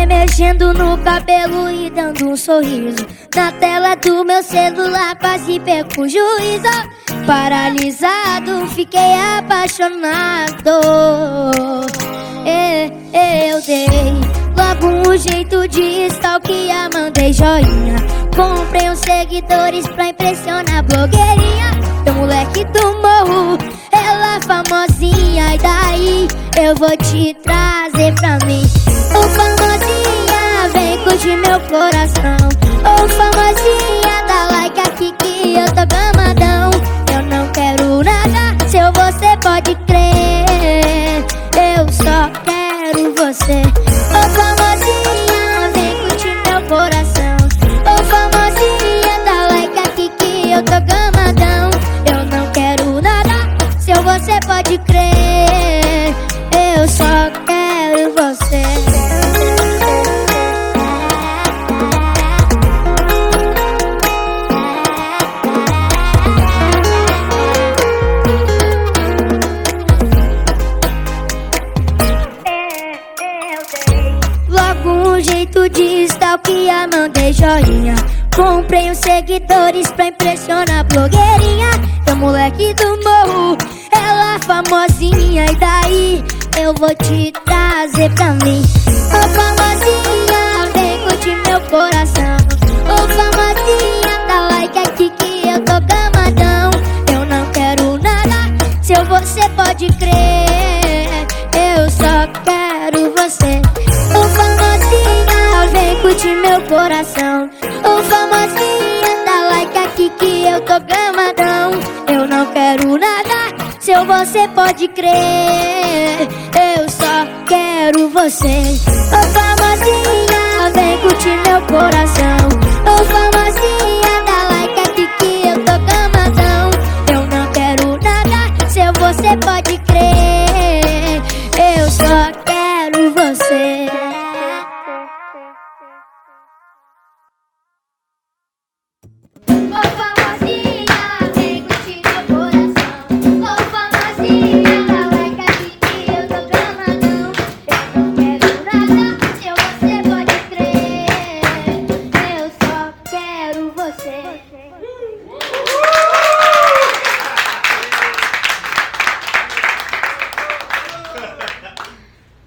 mexendo no cabelo e dando um sorriso. Na tela do meu celular quase perco o juízo. Paralisado, fiquei apaixonado. Eu dei logo um jeito de stalkear, mandei joinha. Comprei uns seguidores pra impressionar a blogueirinha. Teu moleque do morro, ela famosinha. E daí eu vou te trazer pra mim. Ô famosinha, vem curtir meu coração. Ô famosinha, dá like aqui que eu tô gamadão. Eu não quero nada, seu você pode crer. Eu só quero você. Ô famosinha, vem curtir meu coração. Ô famosinha, dá like aqui que eu tô gamadão. Eu não quero nada, seu você pode crer. Eu só quero você. Um jeito de stalkear, mandei joinha. Comprei uns seguidores pra impressionar a blogueirinha. Teu moleque do morro, ela famosinha. E daí eu vou te trazer pra mim. Ô famosinha, vem curtir meu coração. Ô famosinha, dá like aqui que eu tô gamadão. Eu não quero nada, seu você pode crer. Eu só quero você. Ô famosinha, vem curtir meu coração. Ô famosinha, dá like aqui que eu tô gamadão. Eu não quero nada, seu você pode crer. Eu só quero você. Ô famosinha, vem curtir meu coração. Ô famosinha,